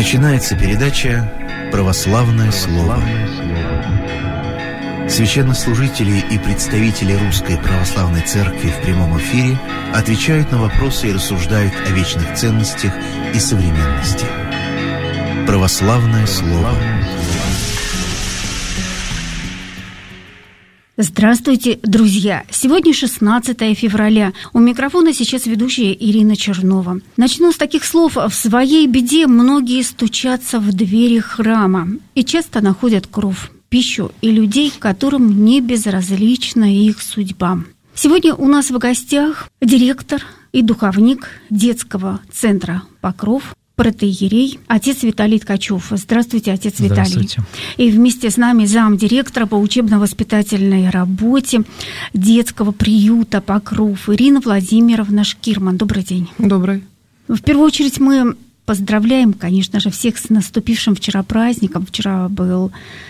Начинается передача «Православное слово». Священнослужители и представители Русской Православной Церкви в прямом эфире отвечают на вопросы и рассуждают о вечных ценностях и современности. «Православное слово». Здравствуйте, друзья! Сегодня 16 февраля. У микрофона сейчас ведущая Ирина Чернова. Начну с таких слов. В своей беде многие стучатся в двери храма и часто находят кров, пищу и людей, которым не безразлична их судьба. Сегодня у нас в гостях директор и духовник детского центра «Покров», протоиерей, отец Виталий Ткачев. Здравствуйте, отец Виталий. Здравствуйте. И вместе с нами замдиректора по учебно-воспитательной работе детского приюта «Покров» Ирина Владимировна Шкирман. Добрый день. Добрый. В первую очередь мы поздравляем, конечно же, всех с наступившим вчера праздником. Вчера был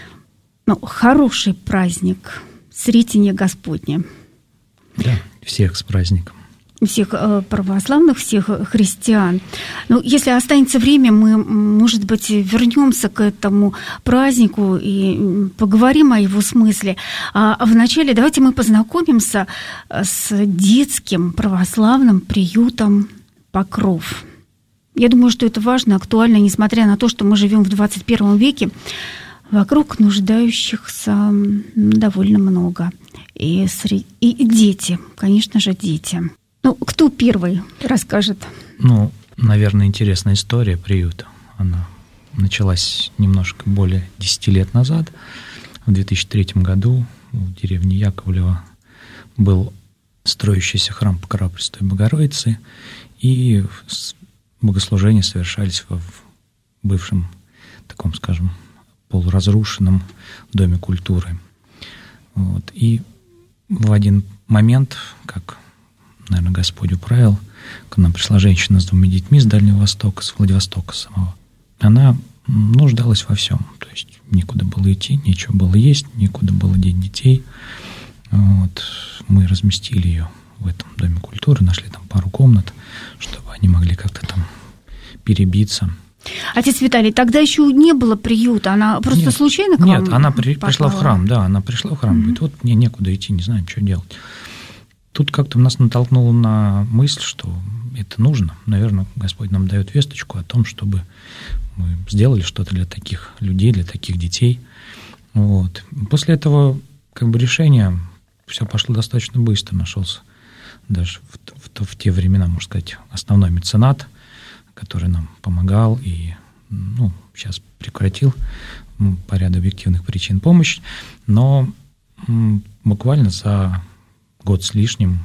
хороший праздник, Сретение Господне. Да, всех с праздником. Всех православных, всех христиан. Если останется время, мы, может быть, вернемся к этому празднику и поговорим о его смысле. А вначале давайте мы познакомимся с детским православным приютом «Покров». Я думаю, что это важно, актуально, несмотря на то, что мы живем в 21 веке. Вокруг нуждающихся довольно много. И дети, конечно же, дети. Кто первый расскажет? Наверное, интересная история приюта. Она началась немножко более 10 лет назад. В 2003 году в деревне Яковлево был строящийся храм Покрова Пресвятой Богородицы, и богослужения совершались в бывшем таком, скажем, полуразрушенном доме культуры. И в один момент, как, наверное, Господь управил, к нам пришла женщина с 2 детьми с Дальнего Востока, с Владивостока самого. Она нуждалась во всем. То есть некуда было идти, нечего было есть, некуда было деть детей. Мы разместили ее в этом доме культуры, нашли там пару комнат, чтобы они могли как-то там перебиться. Отец Виталий, тогда еще не было приюта, она просто случайно к вам Нет, она пришла в храм, да, она пришла в храм, говорит, мне некуда идти, не знаем, что делать. Тут как-то нас натолкнуло на мысль, что это нужно. Наверное, Господь нам дает весточку о том, чтобы мы сделали что-то для таких людей, для таких детей. После этого решение все пошло достаточно быстро, нашелся даже в те времена, можно сказать, основной меценат, который нам помогал и сейчас прекратил по ряду объективных причин помощь, но буквально за год с лишним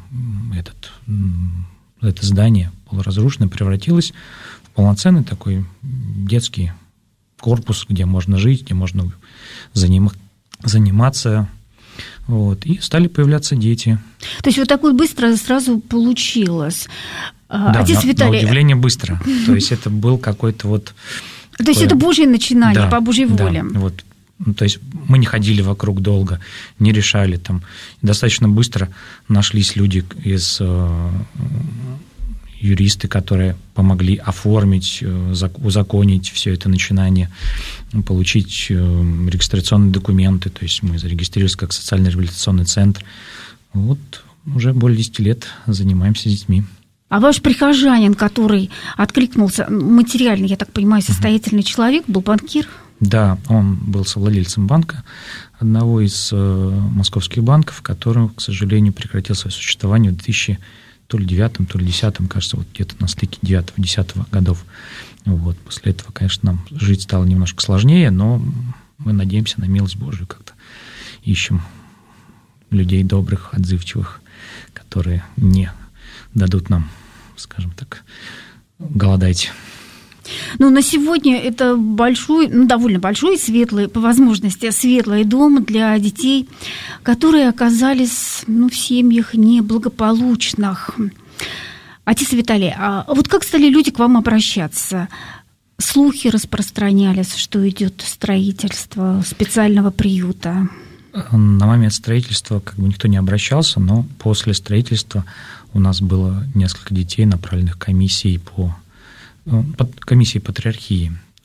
это здание полуразрушенное превратилось в полноценный такой детский корпус, где можно жить, где можно заниматься. И стали появляться дети. То есть так быстро сразу получилось. Да, Отец Виталий, на удивление быстро. То есть это был какой-то То есть это Божье начинание, по Божьей воле. То есть мы не ходили вокруг долго, не решали там. Достаточно быстро нашлись люди юристы, которые помогли оформить, узаконить все это начинание, получить регистрационные документы. То есть мы зарегистрировались как социально-реабилитационный центр. Уже более 10 лет занимаемся с детьми. А ваш прихожанин, который откликнулся, материально, я так понимаю, состоятельный человек, был банкир? Да, он был совладельцем банка, одного из московских банков, который, к сожалению, прекратил свое существование в 2009, то ли 2010, кажется, где-то на стыке 9-10 годов. После этого, конечно, нам жить стало немножко сложнее, но мы надеемся на милость Божию, как-то ищем людей добрых, отзывчивых, которые не дадут нам, скажем так, голодать. На сегодня это довольно большой, светлый, по возможности, светлый дом для детей, которые оказались в семьях неблагополучных. Отец Виталий, а как стали люди к вам обращаться? Слухи распространялись, что идет строительство специального приюта. На момент строительства никто не обращался, но после строительства у нас было несколько детей, направленных комиссией комиссией патриархии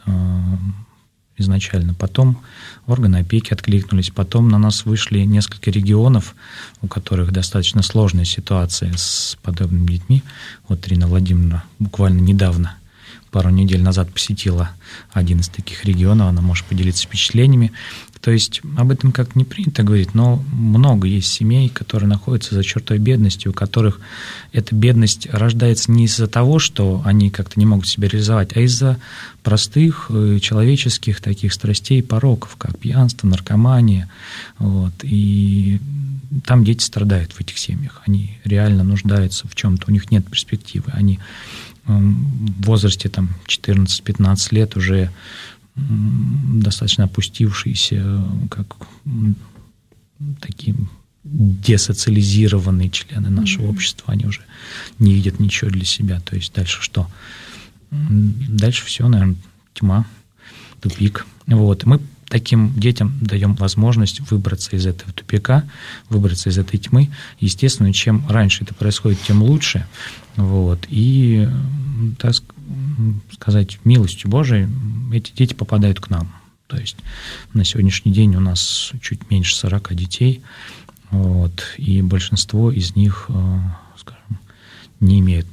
изначально. Потом органы опеки откликнулись. Потом на нас вышли несколько регионов, у которых достаточно сложная ситуация с подобными детьми. Вот Ирина Владимировна буквально недавно, пару недель назад, посетила один из таких регионов. Она может поделиться впечатлениями. То есть об этом как-то не принято говорить, но много есть семей, которые находятся за чертой бедности, у которых эта бедность рождается не из-за того, что они как-то не могут себя реализовать, а из-за простых человеческих таких страстей и пороков, как пьянство, наркомания. Вот. И там дети страдают в этих семьях. Они реально нуждаются в чем-то, у них нет перспективы. Они в возрасте 14-15 лет уже достаточно опустившиеся, как такие десоциализированные члены нашего общества, они уже не видят ничего для себя. То есть дальше что? Дальше все, наверное, тьма, тупик. Вот. Мы таким детям даем возможность выбраться из этого тупика, выбраться из этой тьмы. Естественно, чем раньше это происходит, тем лучше. Вот. И, так сказать, милостью Божией эти дети попадают к нам. То есть на сегодняшний день у нас чуть меньше 40 детей, вот, и большинство из них, скажем, не имеют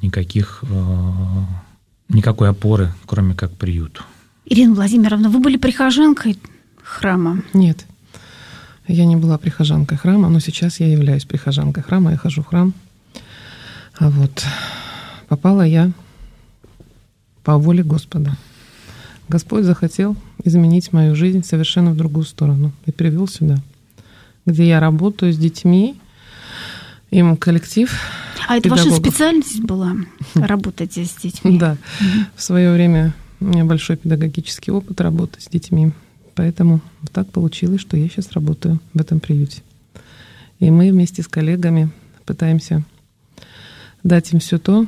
никакой опоры, кроме как приют. Ирина Владимировна, вы были прихожанкой храма? Нет, я не была прихожанкой храма, но сейчас я являюсь прихожанкой храма, я хожу в храм. А вот попала я по воле Господа. Господь захотел изменить мою жизнь совершенно в другую сторону и привел сюда, где я работаю с детьми, им коллектив. А это ваша специальность была, работать с детьми? Да. В свое время у меня большой педагогический опыт работы с детьми, поэтому так получилось, что я сейчас работаю в этом приюте. И мы вместе с коллегами пытаемся дать им все то,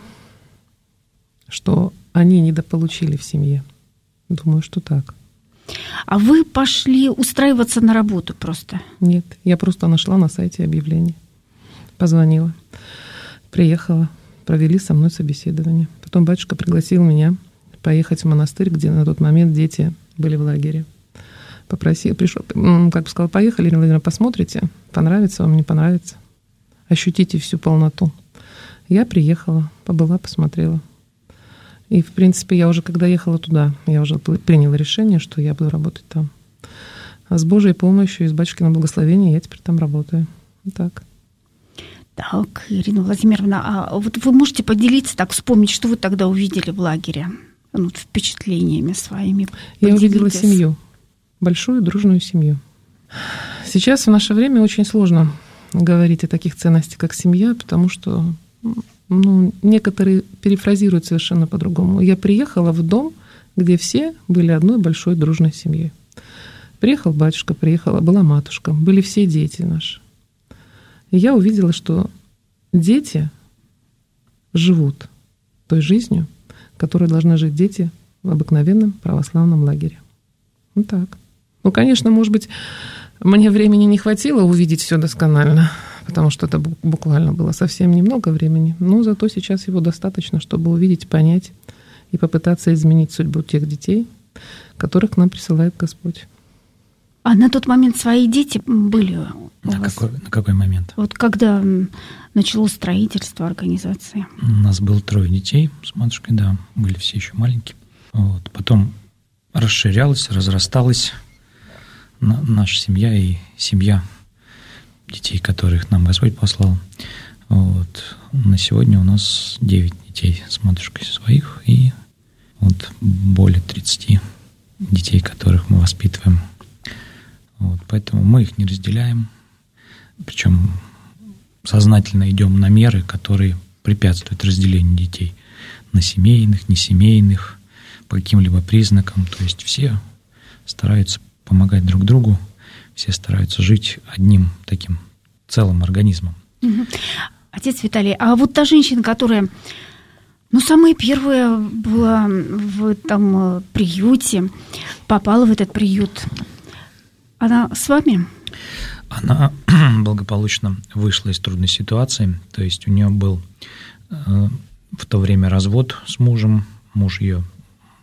что они недополучили в семье. Думаю, что так. А вы пошли устраиваться на работу просто? Нет, я просто нашла на сайте объявление. Позвонила, приехала, провели со мной собеседование. Потом батюшка пригласил меня поехать в монастырь, где на тот момент дети были в лагере. Пришел, как бы сказал, поехали, Ирина Владимировна, посмотрите, понравится вам, не понравится. Ощутите всю полноту. Я приехала, побыла, посмотрела. И, в принципе, я уже, когда ехала туда, я уже приняла решение, что я буду работать там. А с Божьей помощью и с батюшкиным благословением я теперь там работаю. Вот так. Так, Ирина Владимировна, а вот вы можете поделиться, так вспомнить, что вы тогда увидели в лагере? Впечатлениями своими. Я увидела семью, большую дружную семью. Сейчас в наше время очень сложно говорить о таких ценностях, как семья, потому что некоторые перефразируют совершенно по-другому. Я приехала в дом, где все были одной большой дружной семьей. Приехал батюшка, была матушка, были все дети наши. И я увидела, что дети живут той жизнью, которой должны жить дети в обыкновенном православном лагере. Вот так. Конечно, может быть, мне времени не хватило увидеть все досконально, потому что это буквально было совсем немного времени, но зато сейчас его достаточно, чтобы увидеть, понять и попытаться изменить судьбу тех детей, которых к нам присылает Господь. А на тот момент свои дети были у вас? На какой момент? Вот когда началось строительство организации. У нас было 3 детей с матушкой, да, были все еще маленькие. Вот. Потом расширялась, разрасталась наша семья и семья детей, которых нам Господь послал. Вот. На сегодня у нас 9 детей с матушкой своих и вот более 30 детей, которых мы воспитываем. Вот. Поэтому мы их не разделяем, причем сознательно идем на меры, которые препятствуют разделению детей на семейных, несемейных, по каким-либо признакам. То есть все стараются помогать друг другу, все стараются жить одним таким целым организмом. Отец Виталий, а вот та женщина, которая, самая первая была в этом приюте, попала в этот приют, она с вами? Она благополучно вышла из трудной ситуации, то есть у нее был в то время развод с мужем, муж ее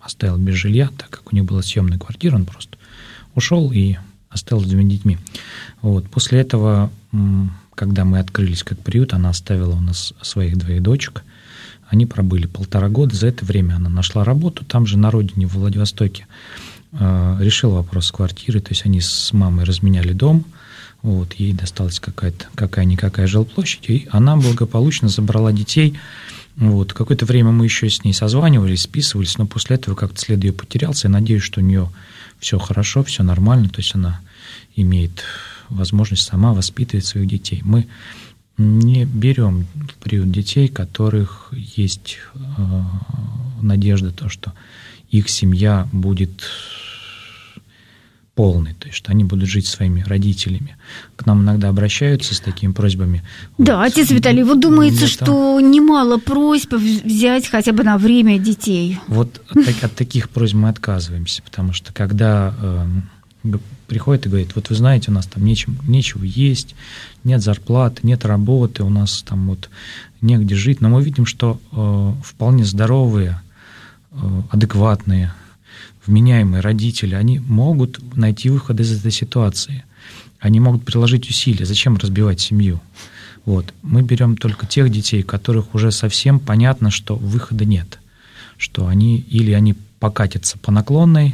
оставил без жилья, так как у них была съемная квартира, он просто ушел и оставил с 2 детьми. Вот. После этого, когда мы открылись как приют, она оставила у нас своих 2 дочек. Они пробыли 1,5 года. За это время она нашла работу там же на родине, в Владивостоке. Решила вопрос с квартирой, то есть они с мамой разменяли дом. Вот, ей досталась какая-никакая жилплощадь, и она благополучно забрала детей. Вот, какое-то время мы еще с ней созванивались, списывались, но после этого как-то след ее потерялся. Я надеюсь, что у нее все хорошо, все нормально, то есть она имеет возможность сама воспитывать своих детей. Мы не берем в приют детей, у которых есть надежда, то, что их семья будет полный, то есть что они будут жить своими родителями. К нам иногда обращаются с такими просьбами. Да, вот, отец Виталий, вот думается, что немало просьб взять хотя бы на время детей. Вот от таких просьб мы отказываемся, потому что когда приходит и говорит, вот вы знаете, у нас там нечего есть, нет зарплаты, нет работы, у нас там вот негде жить, но мы видим, что вполне здоровые, адекватные, вменяемые родители, они могут найти выход из этой ситуации. Они могут приложить усилия. Зачем разбивать семью? Вот. Мы берем только тех детей, у которых уже совсем понятно, что выхода нет. Что они покатятся по наклонной,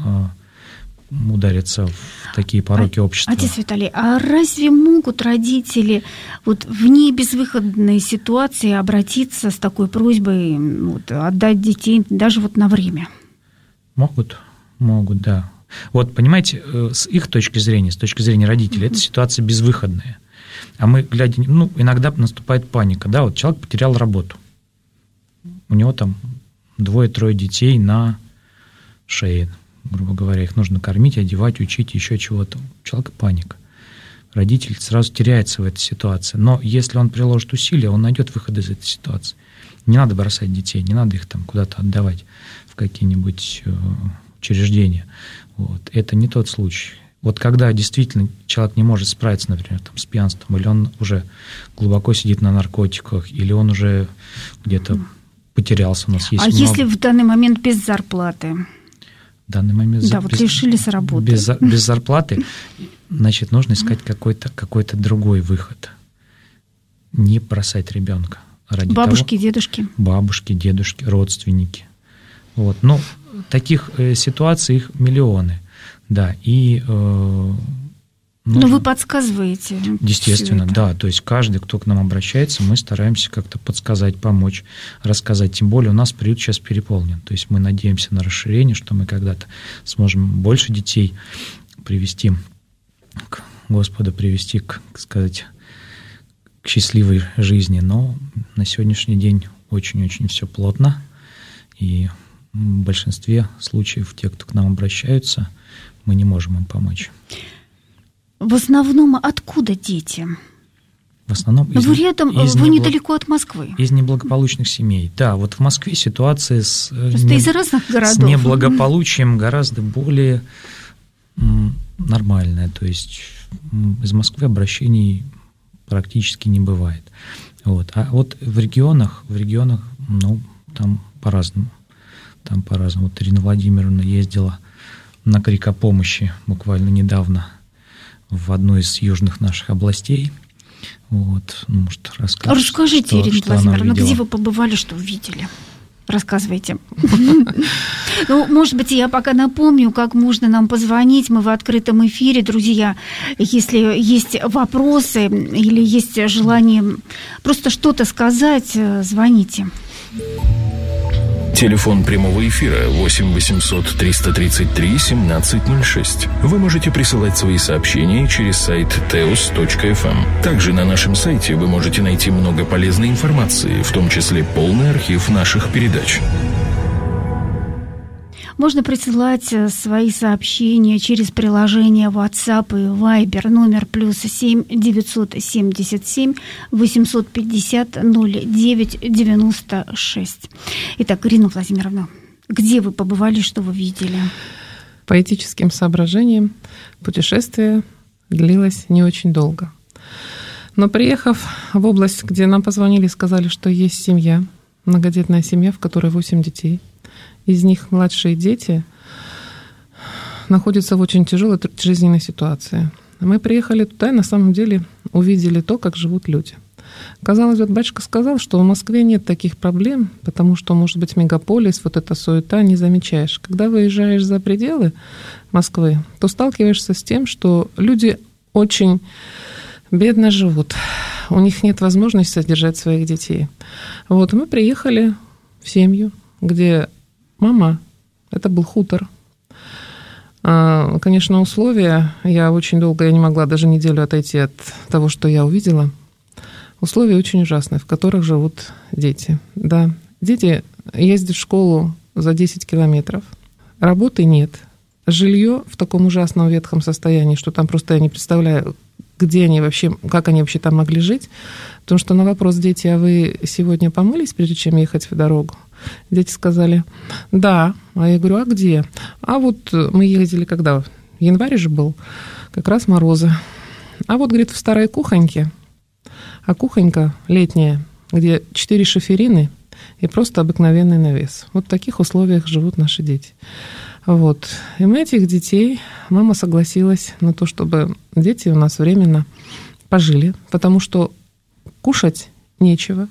ударятся в такие пороки общества. Отец Виталий, а разве могут родители вот в безвыходной ситуации обратиться с такой просьбой отдать детей даже вот на время? Могут, да. Вот, понимаете, с их точки зрения, с точки зрения родителей, эта ситуация безвыходная. А мы, глядя, иногда наступает паника, да, вот человек потерял работу. У него там 2-3 детей на шее, грубо говоря, их нужно кормить, одевать, учить, еще чего-то. У человека паника. Родитель сразу теряется в этой ситуации. Но если он приложит усилия, он найдет выход из этой ситуации. Не надо бросать детей, не надо их там куда-то отдавать в какие-нибудь учреждения. Вот. Это не тот случай. Вот когда действительно человек не может справиться, например, там, с пьянством, или он уже глубоко сидит на наркотиках, или он уже где-то потерялся, у нас есть много... если в данный момент без зарплаты? В данный момент лишили с работы. Без зарплаты, значит, нужно искать какой-то другой выход. Не бросать ребенка. Бабушки, дедушки. Бабушки, дедушки, родственники. Вот. Ну, таких ситуаций их миллионы. Да, и... Но вы подсказываете. Естественно, да. То есть каждый, кто к нам обращается, мы стараемся как-то подсказать, помочь, рассказать. Тем более у нас приют сейчас переполнен. То есть мы надеемся на расширение, что мы когда-то сможем больше детей привести к Господу, привести, к счастливой жизни. Но на сегодняшний день очень-очень все плотно. И в большинстве случаев те, кто к нам обращаются, мы не можем им помочь. В основном откуда дети? В основном вы недалеко от Москвы. Из неблагополучных семей. Да, вот в Москве ситуация из разных городов. С неблагополучием гораздо более нормальная. То есть из Москвы обращений практически не бывает. Вот. А вот в регионах, там по-разному. Вот Ирина Владимировна ездила на крик о помощи буквально недавно в одну из южных наших областей. Вот, может, расскажете. Расскажите, Ирина Владимировна, где вы побывали, что увидели? Рассказывайте. Может быть, я пока напомню, как можно нам позвонить. Мы в открытом эфире, друзья. Если есть вопросы или есть желание просто что-то сказать, звоните. Телефон прямого эфира 8 800 333 1706. Вы можете присылать свои сообщения через сайт teos.fm. Также на нашем сайте вы можете найти много полезной информации, в том числе полный архив наших передач. Можно присылать свои сообщения через приложение WhatsApp и Viber, номер +7 977 850 09 96. Итак, Ирина Владимировна, где вы побывали, что вы видели? По этическим соображениям путешествие длилось не очень долго. Но приехав в область, где нам позвонили и сказали, что есть семья, многодетная семья, в которой 8 детей, из них младшие дети находятся в очень тяжелой жизненной ситуации. Мы приехали туда и на самом деле увидели то, как живут люди. Казалось, вот батюшка сказал, что в Москве нет таких проблем, потому что, может быть, мегаполис, вот эта суета не замечаешь. Когда выезжаешь за пределы Москвы, то сталкиваешься с тем, что люди очень бедно живут. У них нет возможности содержать своих детей. Вот мы приехали в семью, где мама, это был хутор. Конечно, условия, я не могла даже неделю отойти от того, что я увидела. Условия очень ужасные, в которых живут дети. Да, дети ездят в школу за 10 километров, работы нет, жилье в таком ужасном ветхом состоянии, что там просто я не представляю, где они вообще, как они вообще там могли жить. Потому что на вопрос: дети, а вы сегодня помылись, прежде чем ехать в дорогу? Дети сказали: да. А я говорю: а где? А вот мы ездили когда? В январе же был, как раз морозы. А вот, говорит, в старой кухоньке. А кухонька летняя, где 4 шиферины и просто обыкновенный навес. Вот в таких условиях живут наши дети. Вот. И мы этих детей, мама согласилась на то, чтобы дети у нас временно пожили, потому что кушать нечего,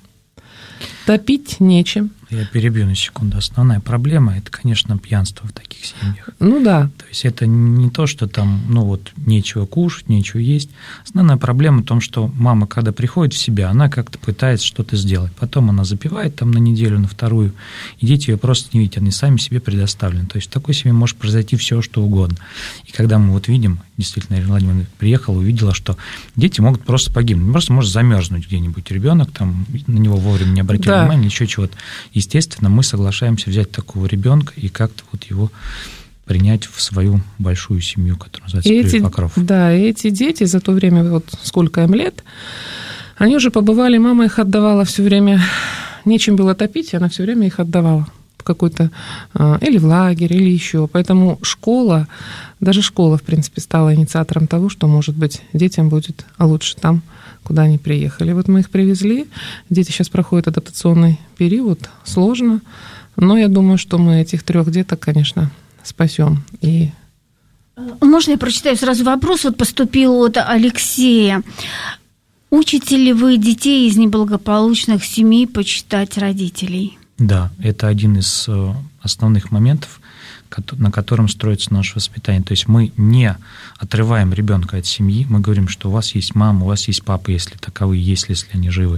топить нечем. Я перебью на секунду. Основная проблема – это, конечно, пьянство в таких семьях. Ну да. То есть это не то, что там, нечего кушать, нечего есть. Основная проблема в том, что мама, когда приходит в себя, она как-то пытается что-то сделать. Потом она запивает там на неделю, на вторую, и дети ее просто не видят, они сами себе предоставлены. То есть в такой семье может произойти все, что угодно. И когда мы видим, действительно, Ирина Владимировна приехала, увидела, что дети могут просто погибнуть, просто может замерзнуть где-нибудь ребенок, там на него вовремя не обратил внимания, еще чего-то. Естественно, мы соглашаемся взять такого ребенка и как-то его принять в свою большую семью, которая называется «Приют Покров». Да, и эти дети за то время, сколько им лет, они уже побывали, мама их отдавала все время, нечем было топить, и она все время их отдавала в какой-то, или в лагерь, или еще. Поэтому школа, даже школа, в принципе, стала инициатором того, что, может быть, детям будет лучше там, куда они приехали. Вот мы их привезли, дети сейчас проходят адаптационный период, сложно, но я думаю, что мы этих 3 деток, конечно, спасем. И... Можно я прочитаю сразу вопрос? Поступил от Алексея. Учите ли вы детей из неблагополучных семей почитать родителей? Да, это один из основных моментов, на котором строится наше воспитание. То есть мы не отрываем ребенка от семьи, мы говорим, что у вас есть мама, у вас есть папа, если таковые есть, если они живы.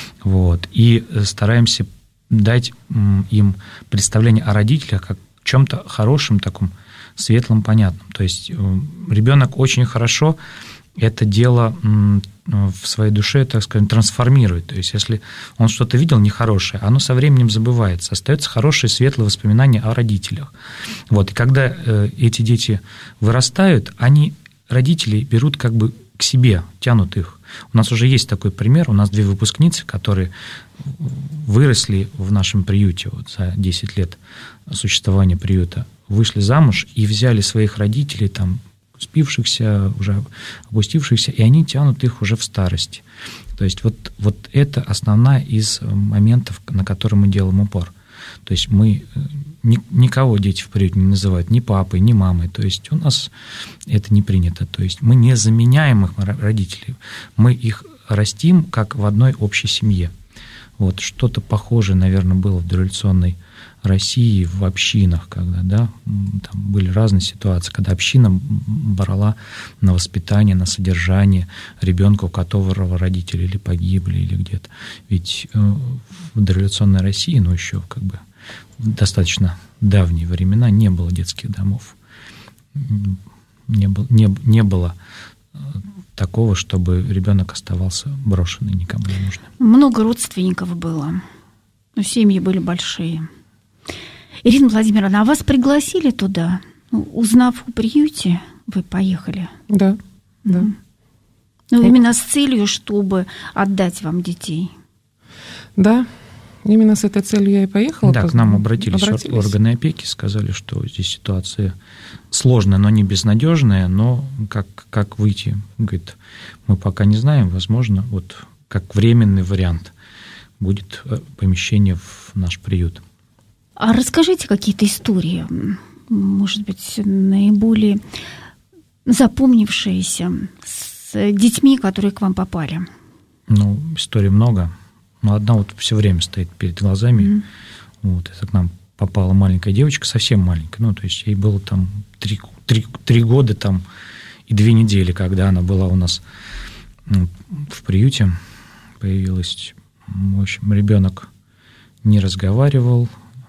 И стараемся дать им представление о родителях как о чем-то хорошем, таком светлом, понятном. То есть ребенок очень хорошо это дело в своей душе, так скажем, трансформирует. То есть если он что-то видел нехорошее, оно со временем забывается. Остается хорошее, светлое воспоминание о родителях. И когда эти дети вырастают, родители берут как бы к себе, тянут их. У нас уже есть такой пример. У нас 2 выпускницы, которые выросли в нашем приюте за 10 лет существования приюта, вышли замуж и взяли своих родителей, спившихся, уже опустившихся, и они тянут их уже в старости. То есть вот это основная из моментов, на которые мы делаем упор. То есть мы никого дети в приюте не называют ни папой, ни мамой. То есть у нас это не принято. То есть мы не заменяем их родителей, мы их растим как в одной общей семье. Что-то похожее, наверное, было в дореволюционной России, в общинах, когда, там были разные ситуации, когда община брала на воспитание, на содержание ребенка, у которого родители или погибли, или где-то. Ведь в дореволюционной России, еще в достаточно давние времена не было детских домов. Не было такого, чтобы ребенок оставался брошенный, никому не нужным. Много родственников было, но семьи были большие. Ирина Владимировна, а вас пригласили туда? Узнав о приюте, вы поехали? Да. Именно с целью, чтобы отдать вам детей? Да, именно с этой целью я и поехала. Да, к нам обратились органы опеки, сказали, что здесь ситуация сложная, но не безнадежная, но как выйти? Говорит, мы пока не знаем, возможно, как временный вариант будет помещение в наш приют. А расскажите какие-то истории, может быть, наиболее запомнившиеся с детьми, которые к вам попали. Ну, историй много, но одна вот все время стоит перед глазами. Вот, это к нам попала маленькая девочка, совсем маленькая, ну, то есть ей было там 3 года там, и 2 недели, когда она была у нас в приюте, появилась. В общем, ребенок не разговаривал,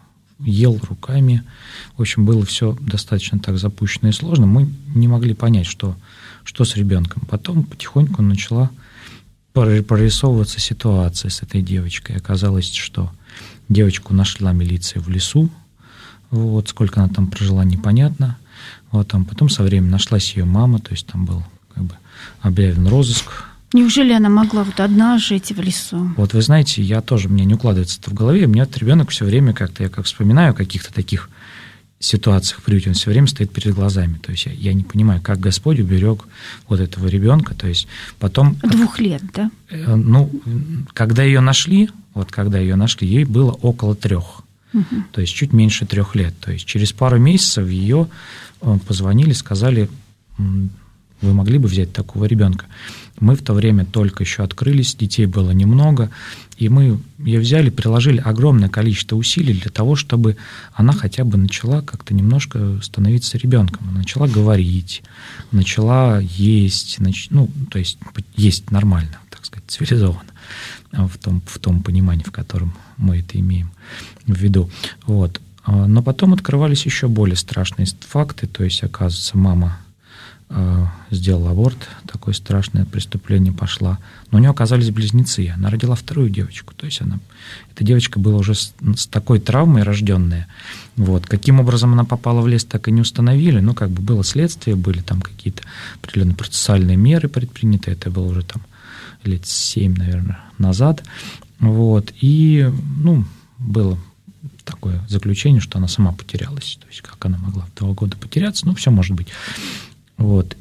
ел руками. В общем, было все достаточно так запущено и сложно. Мы не могли понять, что с ребенком. Потом потихоньку начала прорисовываться ситуация с этой девочкой. Оказалось, что девочку нашла милиция в лесу. Вот, сколько она там прожила, непонятно. Вот, там потом со временем нашлась ее мама, то есть там был как бы объявлен розыск. Неужели она могла вот одна жить в лесу? Вот вы знаете, мне не укладывается это в голове, у меня этот ребенок все время как-то, я как вспоминаю о каких-то таких ситуациях в приюте, он все время стоит перед глазами. То есть я не понимаю, как Господь уберег вот этого ребенка. То есть потом... 2 лет, да? Ну, когда ее нашли, ей было около 3. То есть чуть меньше 3 лет. То есть через пару месяцев ее позвонили, сказали, вы могли бы взять такого ребенка. Мы в то время только еще открылись, детей было немного, и мы ее взяли, приложили огромное количество усилий для того, чтобы она хотя бы начала как-то немножко становиться ребенком. Она начала говорить, начала есть, то есть есть нормально, так сказать, цивилизованно, в том понимании, в котором мы это имеем в виду. Вот. Но потом открывались еще более страшные факты, то есть, оказывается, мама сделала аборт, такое страшное преступление пошла. Но у нее оказались близнецы, она родила 2 девочку. То есть эта девочка была уже с такой травмой рожденная. Вот. Каким образом она попала в лес, так и не установили. Ну, как бы было следствие, были там какие-то определенные процессуальные меры предприняты. Это было уже там лет 7, наверное, назад. Вот. И, было такое заключение, что она сама потерялась. То есть как она могла в 2 года потеряться, все может быть. Вот.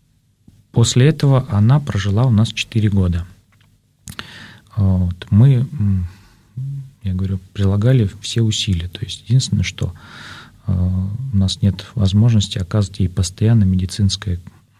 После этого она прожила у нас 4 года. Вот. Мы, я говорю, прилагали все усилия. То есть единственное, что у нас нет возможности оказывать ей постоянно медицинскую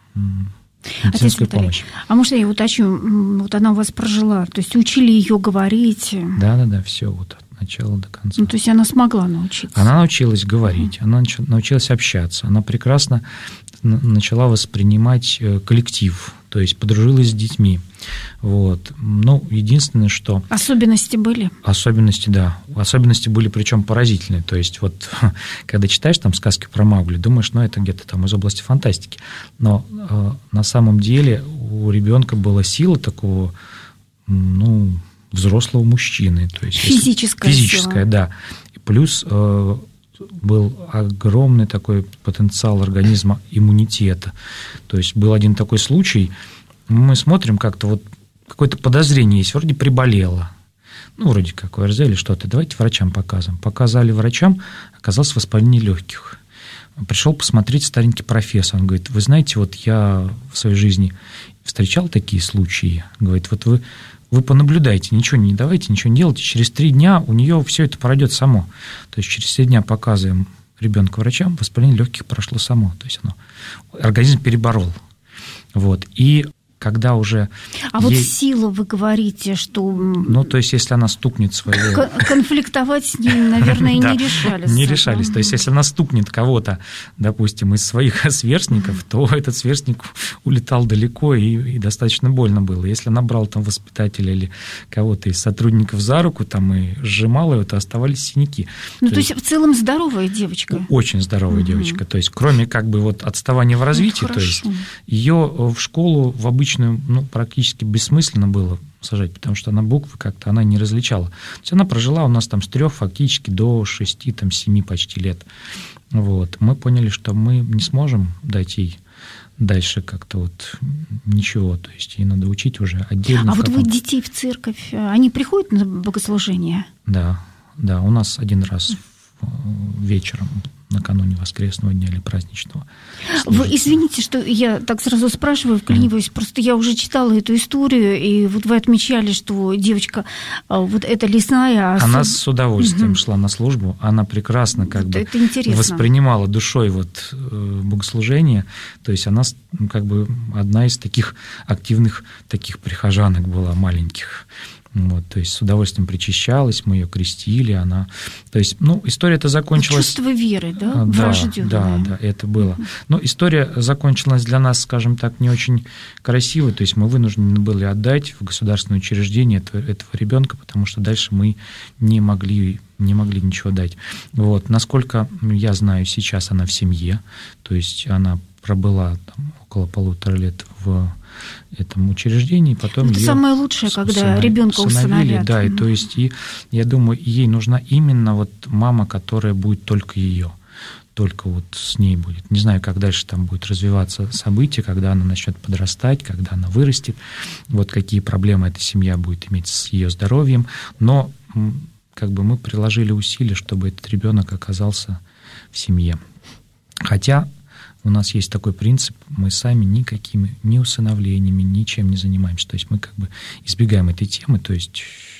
помощь. А может, я уточню, вот она у вас прожила, то есть учили ее говорить? Да, все вот от начала до конца. То есть она смогла научиться? Она научилась говорить, она научилась общаться, она прекрасно начала воспринимать коллектив, то есть подружилась с детьми. Вот. Единственное, что... Особенности были? Особенности, да. Особенности были, причем поразительные. То есть вот когда читаешь там сказки про Маугли, думаешь, это где-то там из области фантастики. Но на самом деле у ребенка была сила такого, взрослого мужчины. То есть, физическая сила. Да. И плюс был огромный такой потенциал организма иммунитета. То есть был один такой случай, мы смотрим как-то, вот какое-то подозрение есть, вроде приболела. Вроде как ОРЗ или что-то, давайте врачам показываем. Показали врачам, оказалось воспаление легких. Пришел посмотреть старенький профессор, он говорит, вы знаете, вот я в своей жизни встречал такие случаи, говорит, вот вы понаблюдайте, ничего не давайте, ничего не делайте, через 3 дня у нее все это пройдет само. То есть через 3 дня показываем ребенка врачам, воспаление легких прошло само, то есть организм переборол. Вот. И когда уже... вот силу вы говорите, что... то есть, если она стукнет своего... Конфликтовать с ним, наверное, и не решались. Не решались. То есть, если она стукнет кого-то, допустим, из своих сверстников, то этот сверстник улетал далеко и достаточно больно было. Если она брала там воспитателя или кого-то из сотрудников за руку там и сжимала его, то оставались синяки. То есть, в целом здоровая девочка? Очень здоровая девочка. То есть, кроме отставания в развитии, то есть, ее в школу в обычную практически бессмысленно было сажать, потому что она буквы как-то она не различала. То есть она прожила у нас там с 3 фактически до 6, 7 почти лет. Вот. Мы поняли, что мы не сможем дать ей дальше как-то ничего, то есть ей надо учить уже отдельно. А вы детей в церковь, они приходят на богослужение? Да, у нас один раз вечером, накануне воскресного дня или праздничного. Вы извините, что я так сразу спрашиваю, вклиниваюсь, просто я уже читала эту историю, и вот вы отмечали, что девочка вот эта лесная... Она с удовольствием шла на службу, она прекрасно как бы воспринимала душой вот богослужение, то есть она как бы одна из таких активных таких прихожанок была, маленьких. Вот, то есть с удовольствием причащалась, мы ее крестили, она... То есть, ну, история-то закончилась... Чувство веры, да? Да, это было. Но история закончилась для нас, скажем так, не очень красивой, то есть мы вынуждены были отдать в государственное учреждение этого ребенка, потому что дальше мы не могли ничего дать. Вот. Насколько я знаю, сейчас она в семье, то есть она пробыла там около 1,5 лет в этом учреждении, потом это самое лучшее, когда ребенка усыновят. Да, и то есть и я думаю, ей нужна именно вот мама, которая будет только ее, только вот с ней будет. Не знаю, как дальше там будет развиваться события, когда она начнет подрастать, когда она вырастет, вот какие проблемы эта семья будет иметь с ее здоровьем, но как бы мы приложили усилия, чтобы этот ребенок оказался в семье. Хотя у нас есть такой принцип, мы сами никакими ни усыновлениями, ничем не занимаемся. То есть мы как бы избегаем этой темы, то есть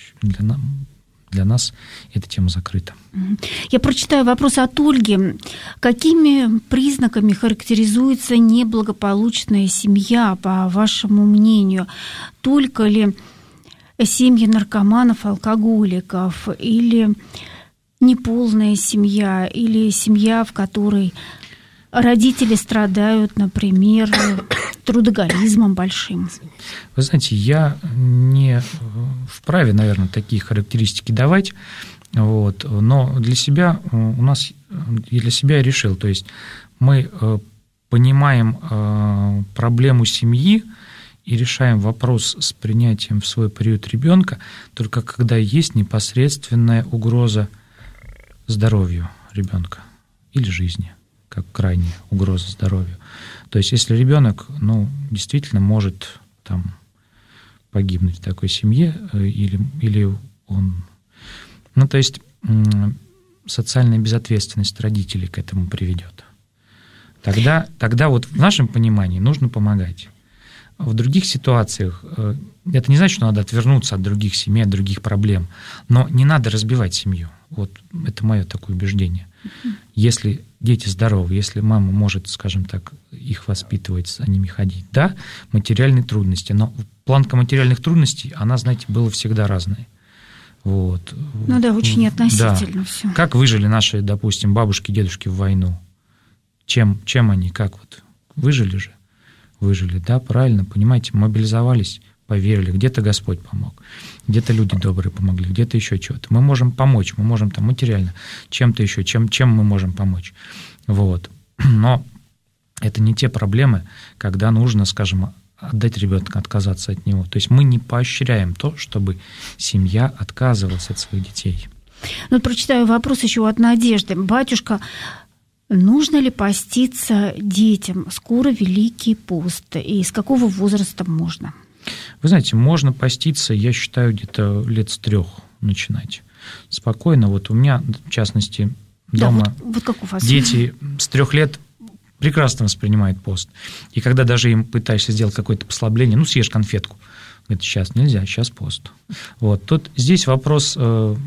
для нас эта тема закрыта. Я прочитаю вопрос от Ольги. Какими признаками характеризуется неблагополучная семья, по вашему мнению? Только ли семьи наркоманов, алкоголиков, или неполная семья, или семья, в которой родители страдают, например, трудоголизмом большим? Вы знаете, я не вправе, наверное, такие характеристики давать, вот, но для себя я решил, то есть мы понимаем проблему семьи и решаем вопрос с принятием в свой приют ребенка только когда есть непосредственная угроза здоровью ребенка или жизни, как крайняя угроза здоровью. То есть если ребенок, действительно может там погибнуть в такой семье, или он... то есть социальная безответственность родителей к этому приведет. Тогда вот в нашем понимании нужно помогать. В других ситуациях это не значит, что надо отвернуться от других семей, от других проблем, но не надо разбивать семью. Вот это мое такое убеждение. Если дети здоровы, если мама может, скажем так, их воспитывать, за ними ходить, да, материальные трудности, но планка материальных трудностей, она, знаете, была всегда разная. Вот. Очень относительно все. Как выжили наши, допустим, бабушки, дедушки в войну? Чем они, как вот? Выжили же? Выжили, да, правильно, понимаете, мобилизовались, поверили, где-то Господь помог, где-то люди добрые помогли, где-то еще чего-то. Мы можем помочь, мы можем там материально, чем-то еще, чем мы можем помочь. Вот. Но это не те проблемы, когда нужно, скажем, отдать ребенка, отказаться от него. То есть мы не поощряем то, чтобы семья отказывалась от своих детей. Прочитаю вопрос еще от Надежды. Батюшка, нужно ли поститься детям? Скоро Великий пост. И с какого возраста можно? Вы знаете, можно поститься, я считаю, где-то лет с 3 начинать. Спокойно. Вот у меня, в частности, дома вот как у вас? Дети с 3 лет прекрасно воспринимают пост. И когда даже им пытаешься сделать какое-то послабление, съешь конфетку. Говорит, сейчас нельзя, сейчас пост. Вот. Тут здесь вопрос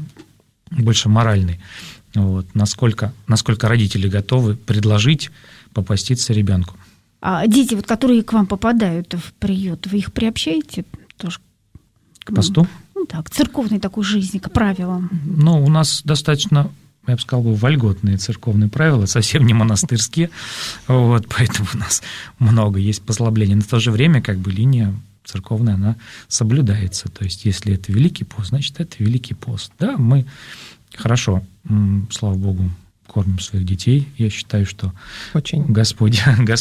больше моральный. Вот. Насколько родители готовы предложить попаститься ребенку. А дети, которые к вам попадают в приют, вы их приобщаете тоже к посту? К церковной такой жизни, к правилам. У нас достаточно, я бы сказал, вольготные церковные правила, совсем не монастырские, вот, поэтому у нас много есть послаблений. Но в то же время линия церковная, она соблюдается. То есть если это Великий пост, значит, это Великий пост. Да, мы хорошо, слава Богу, кормим своих детей. Я считаю, что Господь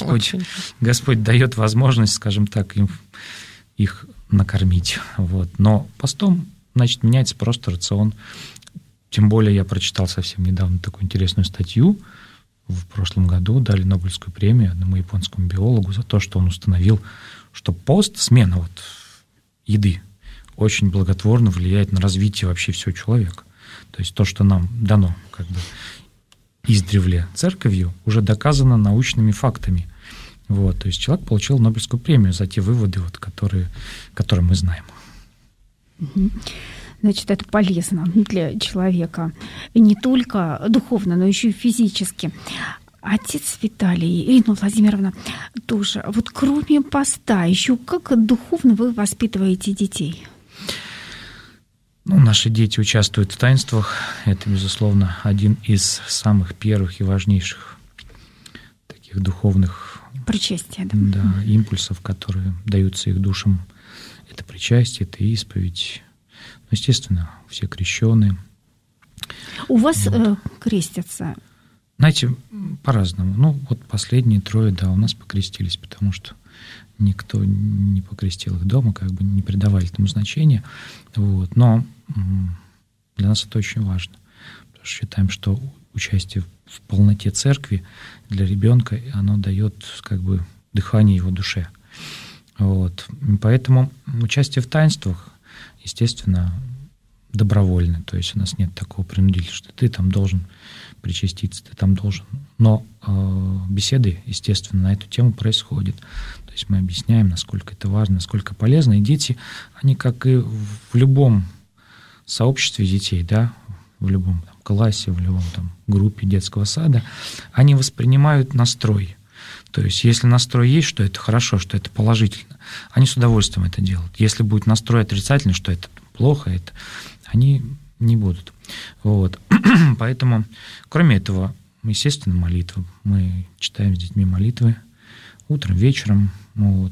дает возможность, скажем так, их накормить. Вот. Но постом, значит, меняется просто рацион. Тем более я прочитал совсем недавно такую интересную статью. В прошлом году дали Нобелевскую премию одному японскому биологу за то, что он установил, что пост, смена еды, очень благотворно влияет на развитие вообще всего человека. То есть то, что нам дано издревле церковью, уже доказано научными фактами. Вот, то есть человек получил Нобелевскую премию за те выводы, вот, которые мы знаем. Значит, это полезно для человека не только духовно, но еще и физически. Отец Виталий, Ирина Владимировна, тоже, вот кроме поста, еще как духовно вы воспитываете детей? Ну, наши дети участвуют в таинствах. Это, безусловно, один из самых первых и важнейших таких духовных причастия, да, импульсов, которые даются их душам. Это причастие, это исповедь. Ну, естественно, все крещеные. У вас крестятся? Знаете, по-разному. Ну, вот последние 3, да, у нас покрестились, потому что никто не покрестил их дома, как бы не придавали этому значения. Вот. Но для нас это очень важно. Потому что считаем, что участие в полноте церкви для ребенка, оно дает как бы дыхание его душе. Вот. Поэтому участие в таинствах, естественно, добровольно. То есть у нас нет такого принудительства, что ты там должен причаститься, ты там должен. Но беседы, естественно, на эту тему происходят. То есть мы объясняем, насколько это важно, насколько полезно. И дети, они как и в любом сообществе детей, да, в любом там классе, в любом там группе детского сада, они воспринимают настрой. То есть если настрой есть, что это хорошо, что это положительно, они с удовольствием это делают. Если будет настрой отрицательный, что это плохо, это они не будут. Вот. Поэтому, кроме этого, естественно, молитва. Мы читаем с детьми молитвы утром, вечером. Вот.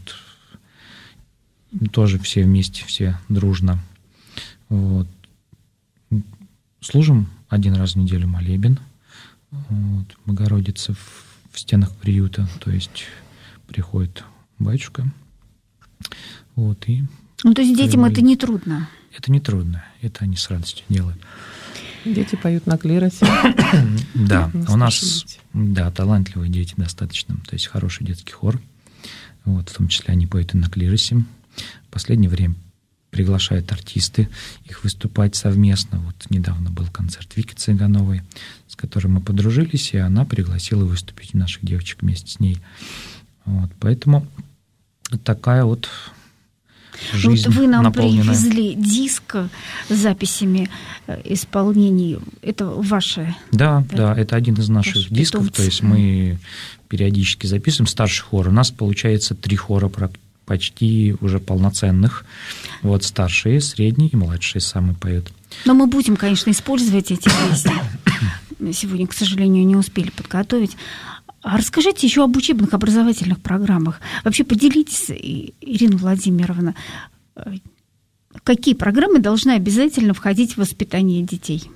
Тоже все вместе, все дружно. Вот. Служим 1 раз в неделю молебен. Вот. Богородица в стенах приюта. То есть приходит батюшка. Вот, и ну, то есть детям это не трудно? Это не трудно. Это они с радостью делают. Дети поют на клиросе. Да, у нас да, талантливые дети достаточно. То есть хороший детский хор. Вот, в том числе они поют и на клиросе. В последнее время приглашают артисты их выступать совместно. Вот недавно был концерт Вики Цыгановой, с которой мы подружились, и она пригласила выступить наших девочек вместе с ней. Вот, поэтому такая вот жизнь вы нам наполненная. привезли диск с записями исполнений. Это ваши? Да, это один из наших дисков. Питомцы. То есть мы периодически записываем старший хор. У нас получается 3 хора почти уже полноценных. Вот старшие, средние и младшие самые поют. Но мы будем, конечно, использовать эти песни. Сегодня, к сожалению, не успели подготовить. А расскажите еще об учебных образовательных программах. Вообще поделитесь, Ирина Владимировна, какие программы должны обязательно входить в воспитание детей?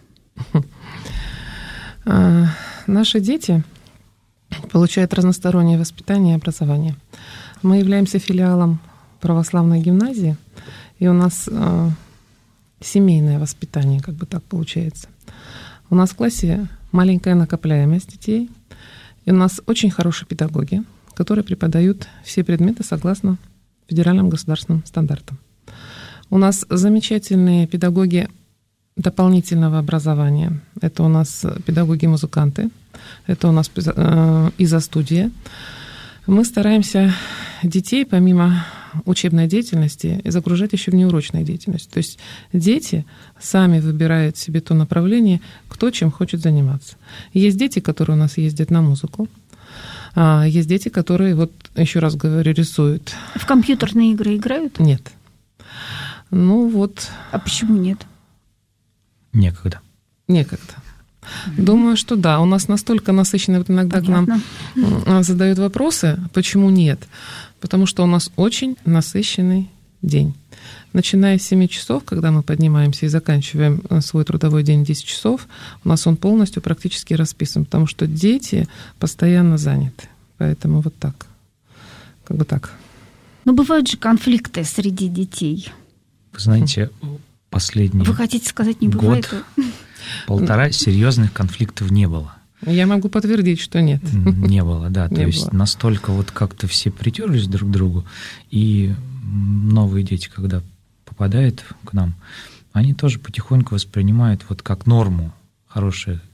Наши дети получают разностороннее воспитание и образование. Мы являемся филиалом православной гимназии, и у нас семейное воспитание, как бы так получается. У нас в классе маленькая накопляемость детей, и у нас очень хорошие педагоги, которые преподают все предметы согласно федеральным государственным стандартам. У нас замечательные педагоги дополнительного образования. Это у нас педагоги-музыканты, это у нас изо-студия. Мы стараемся детей, помимо учебной деятельности, загружать еще в неурочную деятельность. То есть дети сами выбирают себе то направление, кто чем хочет заниматься. Есть дети, которые у нас ездят на музыку, есть дети, которые, вот еще раз говорю, рисуют. В компьютерные игры играют? Нет. Ну вот. А почему нет? Некогда. Думаю, что да. У нас настолько насыщенный, вот иногда Понятно. К нам задают вопросы, почему нет. Потому что у нас очень насыщенный день. Начиная с 7 часов, когда мы поднимаемся и заканчиваем свой трудовой день в 10 часов, у нас он полностью практически расписан, потому что дети постоянно заняты. Поэтому вот так. Как бы так. Но бывают же конфликты среди детей. Вы знаете, последний Вы хотите сказать, не бывает? полтора серьезных конфликтов не было. Я могу подтвердить, что нет. Не было, да. То есть было. настолько вот как-то все притерлись друг к другу, и новые дети, когда попадают к нам, они тоже потихоньку воспринимают вот как норму хорошее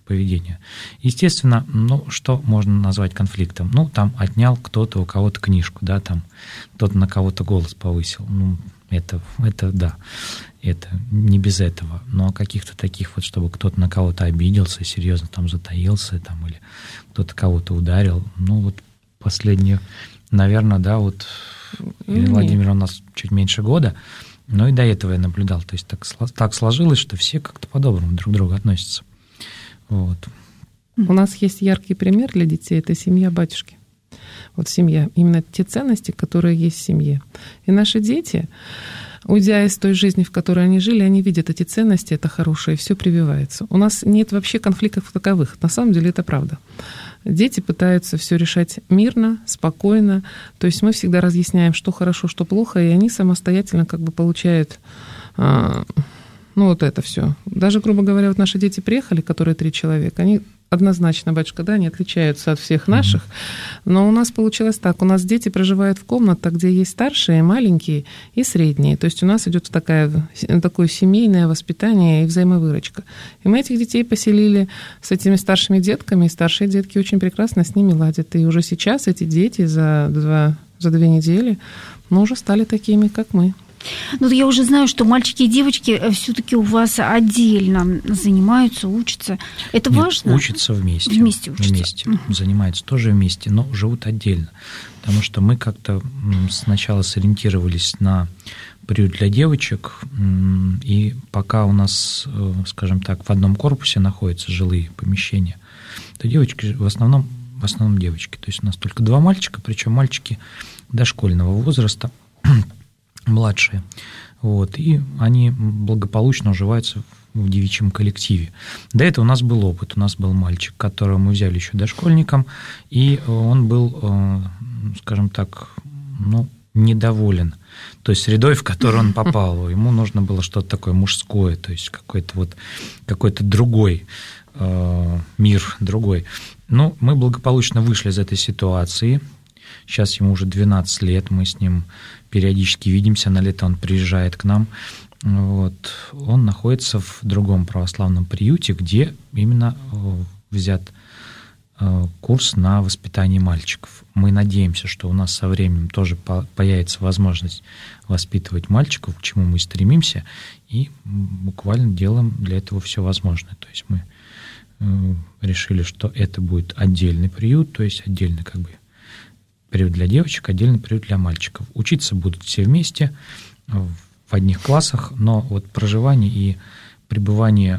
поведения. Естественно, что можно назвать конфликтом? Там отнял кто-то у кого-то книжку, да, там кто-то на кого-то голос повысил. Это да, это не без этого. Но каких-то таких чтобы кто-то на кого-то обиделся, серьезно там затаился, там, или кто-то кого-то ударил, последнее, наверное, да, Владимир у нас чуть меньше года, но и до этого я наблюдал. То есть так сложилось, что все как-то по-доброму друг к другу относятся. Вот. У нас есть яркий пример для детей – это семья батюшки. Семья, именно те ценности, которые есть в семье. И наши дети, уйдя из той жизни, в которой они жили, они видят эти ценности, это хорошее, и все прививается. У нас нет вообще конфликтов таковых. На самом деле это правда. Дети пытаются все решать мирно, спокойно. То есть мы всегда разъясняем, что хорошо, что плохо, и они самостоятельно получают это все. Даже, грубо говоря, наши дети приехали, которые 3 человека, они однозначно, батюшка, да, не отличаются от всех наших, но у нас получилось так, у нас дети проживают в комнатах, где есть старшие, маленькие и средние, то есть у нас идет такое семейное воспитание и взаимовыручка. И мы этих детей поселили с этими старшими детками, и старшие детки очень прекрасно с ними ладят, и уже сейчас эти дети за 2 недели, уже стали такими, как мы. Я уже знаю, что мальчики и девочки все-таки у вас отдельно занимаются, учатся. Это важно? Учатся вместе. Вместе учатся. Занимаются тоже вместе, но живут отдельно. Потому что мы как-то сначала сориентировались на приют для девочек, и пока у нас, скажем так, в одном корпусе находятся жилые помещения, то девочки в основном девочки. То есть у нас только 2 мальчика, причем мальчики дошкольного возраста, младшие, и они благополучно уживаются в девичьем коллективе. До этого у нас был опыт. У нас был мальчик, которого мы взяли еще дошкольником, и он был, скажем так, недоволен той средой, в которую он попал. Ему нужно было что-то такое мужское, то есть какой-то другой мир, другой. Но мы благополучно вышли из этой ситуации. Сейчас ему уже 12 лет, мы с ним периодически видимся, на лето он приезжает к нам. Он находится в другом православном приюте, где именно взят курс на воспитание мальчиков. Мы надеемся, что у нас со временем тоже появится возможность воспитывать мальчиков, к чему мы стремимся, и буквально делаем для этого все возможное. То есть мы решили, что это будет отдельный приют, то есть отдельный приют для девочек, отдельный приют для мальчиков. Учиться будут все вместе, в одних классах, но проживание и пребывание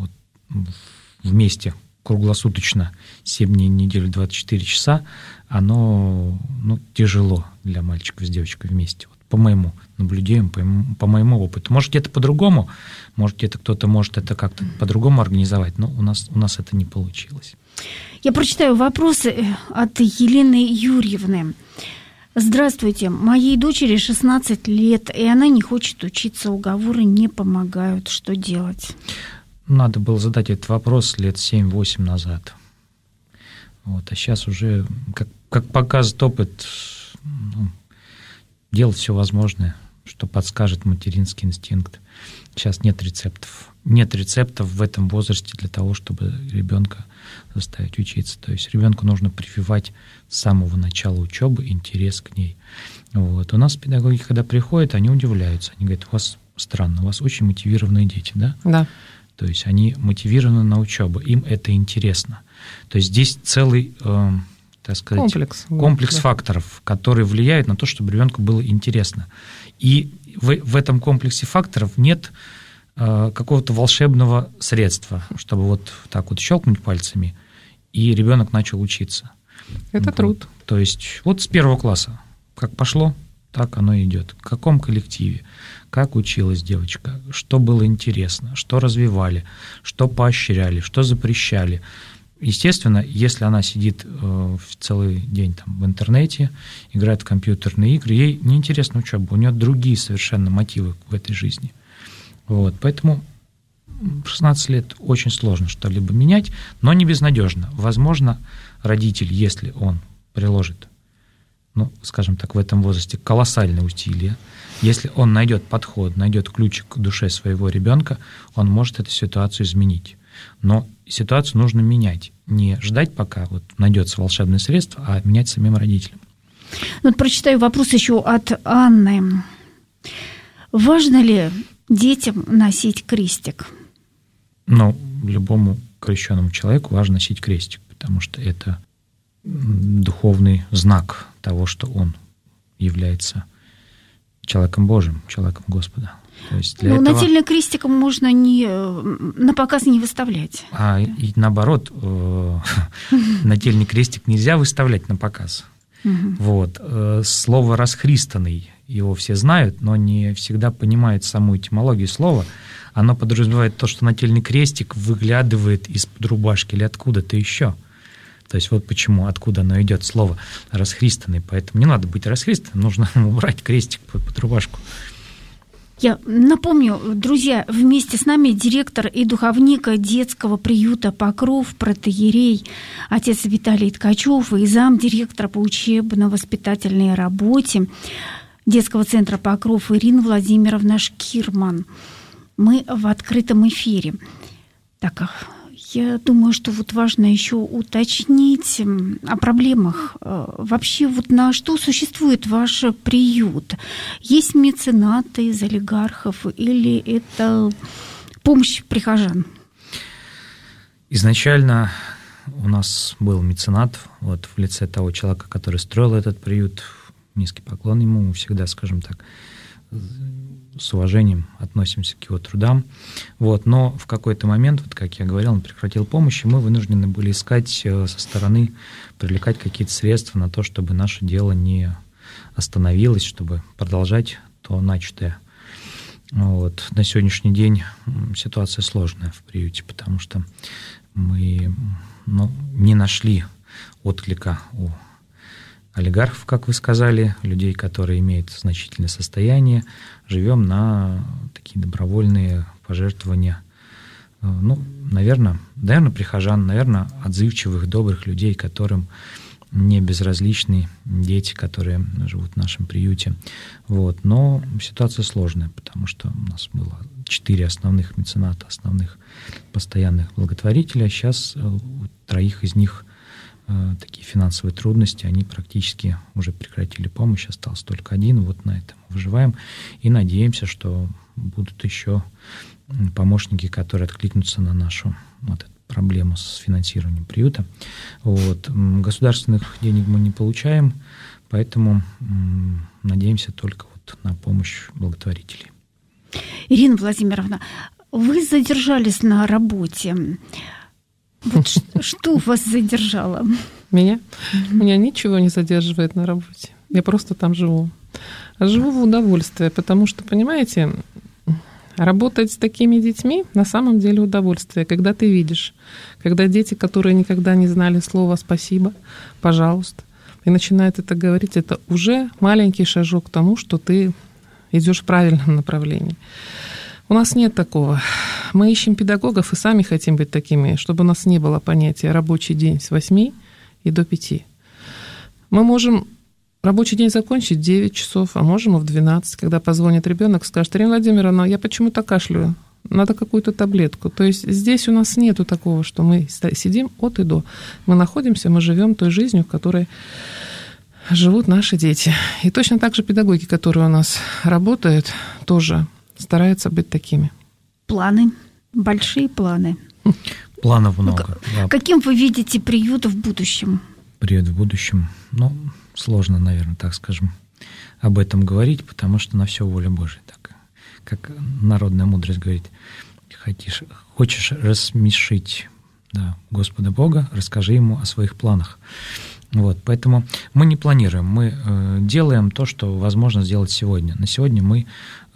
вместе круглосуточно 7 дней в неделю, 24 часа, оно тяжело для мальчиков с девочкой вместе. По моему наблюдению, по моему опыту. Может, где-то по-другому, может, где-то кто-то может это как-то по-другому организовать, но у нас это не получилось. Я прочитаю вопросы от Елены Юрьевны. Здравствуйте. Моей дочери 16 лет, и она не хочет учиться. Уговоры не помогают. Что делать? Надо было задать этот вопрос лет 7-8 назад. А сейчас уже, как показывает опыт, делать все возможное, что подскажет материнский инстинкт. Сейчас нет рецептов. Нет рецептов в этом возрасте для того, чтобы ребенка заставить учиться. То есть ребенку нужно прививать с самого начала учебы интерес к ней. У нас педагоги, когда приходят, они удивляются. Они говорят, у вас странно, у вас очень мотивированные дети, да? Да. То есть они мотивированы на учебу, им это интересно. То есть здесь целый, комплекс факторов, которые влияют на то, чтобы ребенку было интересно. И в этом комплексе факторов нет какого-то волшебного средства, чтобы так щелкнуть пальцами, и ребенок начал учиться. Это труд. То есть с 1 класса как пошло, так оно и идет. В каком коллективе, как училась девочка, что было интересно, что развивали, что поощряли, что запрещали. Естественно, если она сидит целый день в интернете, играет в компьютерные игры, ей неинтересна учеба, у нее другие совершенно мотивы в этой жизни. Поэтому 16 лет очень сложно что-либо менять, но не безнадежно. Возможно, родитель, если он приложит, скажем так, в этом возрасте колоссальные усилия, если он найдет подход, найдет ключик к душе своего ребенка, он может эту ситуацию изменить. Но ситуацию нужно менять. Не ждать, пока вот найдется волшебное средство, а менять самим родителям. Вот прочитаю вопрос еще от Анны. Важно ли детям носить крестик? Любому крещенному человеку важно носить крестик, потому что это духовный знак того, что он является человеком Божьим, человеком Господа. То есть для этого... нательный крестик можно на показ не выставлять. И наоборот, нательный крестик нельзя выставлять на показ. Вот. Слово «расхристанный», его все знают, но не всегда понимают саму этимологию слова. Оно подразумевает то, что нательный крестик выглядывает из-под рубашки или откуда-то еще. То есть вот почему, откуда оно идет, слово «расхристанный». Поэтому не надо быть расхристанным, нужно убрать крестик под рубашку. Я напомню, друзья, вместе с нами директор и духовник детского приюта «Покров», протоиерей отец Виталий Ткачев и замдиректора по учебно-воспитательной работе детского центра «Покров» Ирина Владимировна Шкирман. Мы в открытом эфире. Так, я думаю, что вот важно еще уточнить о проблемах. Вообще, вот на что существует ваш приют? Есть меценаты из олигархов или это помощь прихожан? Изначально у нас был меценат, вот в лице того человека, который строил этот приют. Низкий поклон ему, мы всегда, скажем так, с уважением относимся к его трудам. Вот. Но в какой-то момент, вот как я говорил, он прекратил помощь, и мы вынуждены были искать со стороны, привлекать какие-то средства на то, чтобы наше дело не остановилось, чтобы продолжать то начатое. Вот. На сегодняшний день ситуация сложная в приюте, потому что мы не нашли отклика у олигархов, как вы сказали, людей, которые имеют значительное состояние, живем на такие добровольные пожертвования. Наверное, прихожан, наверное, отзывчивых, добрых людей, которым не безразличны дети, которые живут в нашем приюте. Вот. Но ситуация сложная, потому что у нас было 4 основных мецената, основных постоянных благотворителей, а сейчас у 3 из них такие финансовые трудности, они практически уже прекратили помощь, остался только 1, вот на этом выживаем и надеемся, что будут еще помощники, которые откликнутся на нашу вот эту проблему с финансированием приюта. Вот. Государственных денег мы не получаем, поэтому надеемся только вот на помощь благотворителей. Ирина Владимировна, вы задержались на работе. Вот что вас задержало? Меня? Меня ничего не задерживает на работе. Я просто там живу. Живу в удовольствие, потому что, понимаете, работать с такими детьми на самом деле удовольствие. Когда ты видишь, когда дети, которые никогда не знали слова «спасибо», «пожалуйста», и начинают это говорить, это уже маленький шажок к тому, что ты идешь в правильном направлении. У нас нет такого. Мы ищем педагогов и сами хотим быть такими, чтобы у нас не было понятия «рабочий день с 8 и до 5». Мы можем рабочий день закончить в 9 часов, а можем и в 12, когда позвонит ребенок, скажет: «Ирина Владимировна, я почему-то кашляю, надо какую-то таблетку». То есть здесь у нас нету такого, что мы сидим от и до. Мы находимся, мы живем той жизнью, в которой живут наши дети. И точно так же педагоги, которые у нас работают, тоже стараются быть такими. Планы, большие планы. Планов много. Да. Каким вы видите приют в будущем? Приют в будущем, сложно, наверное, так скажем, об этом говорить, потому что на все воля Божия. Так, как народная мудрость говорит: хочешь рассмешить Господа Бога, расскажи Ему о своих планах. Вот, поэтому мы не планируем, мы делаем то, что возможно сделать сегодня. На сегодня мы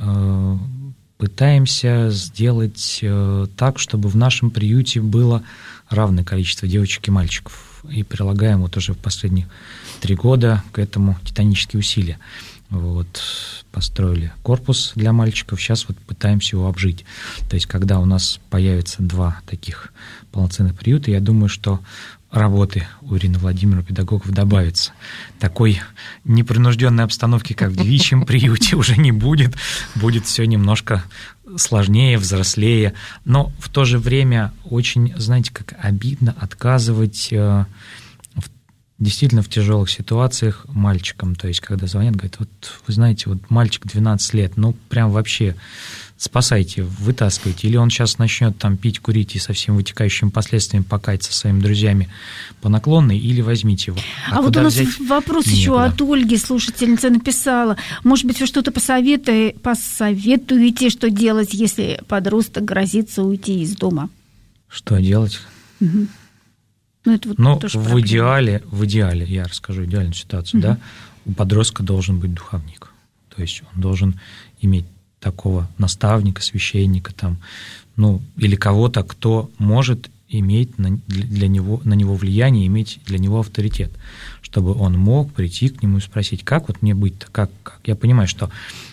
пытаемся сделать так, чтобы в нашем приюте было равное количество девочек и мальчиков. И прилагаем вот уже в последние 3 года к этому титанические усилия. Вот, построили корпус для мальчиков, сейчас вот пытаемся его обжить. То есть, когда у нас появится 2 таких полноценных приюта, я думаю, что работы у Ирины Владимировны, педагогов, добавится. Такой непринужденной обстановки, как в девичьем приюте, уже не будет. Будет все немножко сложнее, взрослее. Но в то же время очень, знаете, как обидно отказывать действительно в тяжелых ситуациях мальчикам. То есть, когда звонят, говорят, вот вы знаете, вот мальчик 12 лет, ну прям вообще спасайте, вытаскивайте. Или он сейчас начнет там пить, курить и со всеми вытекающими последствиями покаяться со своими друзьями по наклонной, или возьмите его. А вот у нас вопрос еще от Ольги, слушательница написала. Может быть, вы что-то посоветуете, что делать, если подросток грозится уйти из дома? Что делать? Угу. Ну, в идеале, я расскажу идеальную ситуацию, да, у подростка должен быть духовник. То есть он должен иметь такого наставника, священника там, ну, или кого-то, кто может иметь на него влияние, иметь для него авторитет, чтобы он мог прийти к нему и спросить, как вот мне быть-то, как? Я понимаю, что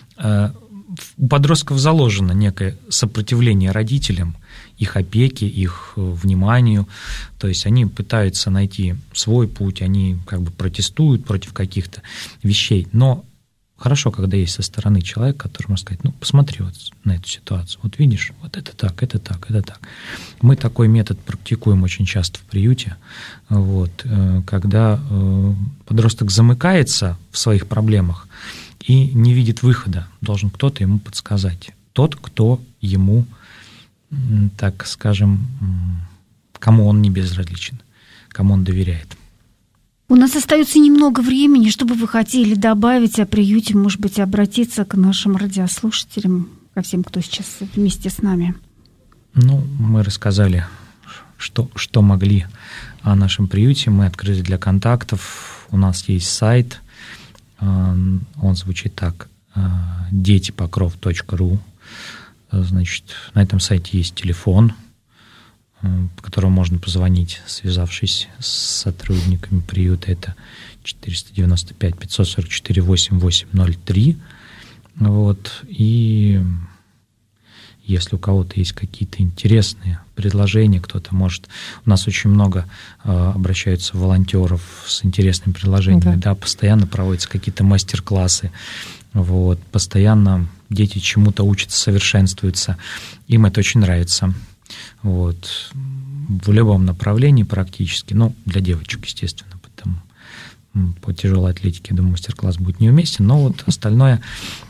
у подростков заложено некое сопротивление родителям, их опеке, их вниманию, то есть они пытаются найти свой путь, они как бы протестуют против каких-то вещей, но хорошо, когда есть со стороны человек, который может сказать, ну, посмотри вот на эту ситуацию, вот видишь, вот это так, это так, это так. Мы такой метод практикуем очень часто в приюте, вот, когда подросток замыкается в своих проблемах и не видит выхода, должен кто-то ему подсказать, тот, кто ему, так скажем, кому он не безразличен, кому он доверяет. У нас остается немного времени, что бы вы хотели добавить о приюте, может быть, обратиться к нашим радиослушателям, ко всем, кто сейчас вместе с нами. Ну, мы рассказали, что могли о нашем приюте, мы открыты для контактов, у нас есть сайт, он звучит так, детипокров.ру. Значит, на этом сайте есть телефон, по которому можно позвонить, связавшись с сотрудниками приюта. Это 495-544-8803. Вот. И если у кого-то есть какие-то интересные предложения, кто-то может... У нас очень много обращаются волонтеров с интересными предложениями. Да, постоянно проводятся какие-то мастер-классы. Вот. Постоянно дети чему-то учатся, совершенствуются. Им это очень нравится. Вот. В любом направлении практически. Ну, для девочек, естественно. Потому по тяжелой атлетике, я думаю, мастер-класс будет неуместен. Но вот остальное...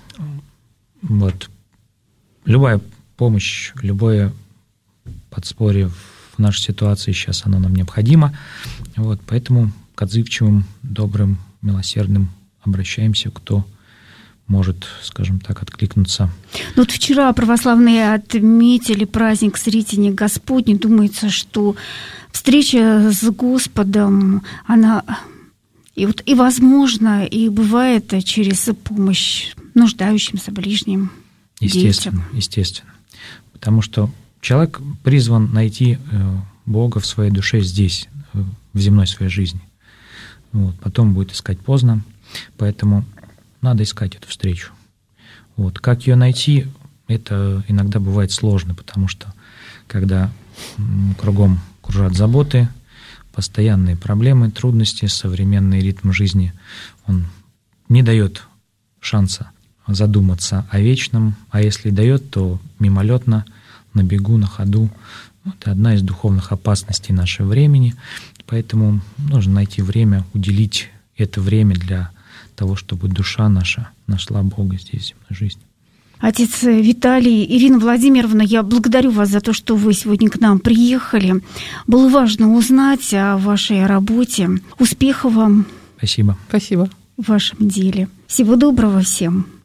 Вот. Любая помощь, любое подспорье в нашей ситуации сейчас оно нам необходимо. Вот. Поэтому к отзывчивым, добрым, милосердным обращаемся, кто может, скажем так, откликнуться. Ну, вот вчера православные отметили праздник Сретения Господня. Думается, что встреча с Господом, она и возможно, и бывает через помощь нуждающимся, ближним, детям. Естественно. Потому что человек призван найти Бога в своей душе здесь, в земной своей жизни. Вот. Потом будет искать поздно, поэтому надо искать эту встречу. Вот. Как ее найти, это иногда бывает сложно, потому что когда кругом кружат заботы, постоянные проблемы, трудности, современный ритм жизни, он не дает шанса задуматься о вечном, а если дает, то мимолетно, на бегу, на ходу. Это одна из духовных опасностей нашего времени, поэтому нужно найти время, уделить это время для того, чтобы душа наша нашла Бога здесь, в земной жизни. Отец Виталий, Ирина Владимировна, я благодарю вас за то, что вы сегодня к нам приехали. Было важно узнать о вашей работе. Успехов вам. Спасибо. Спасибо. В вашем деле. Всего доброго всем.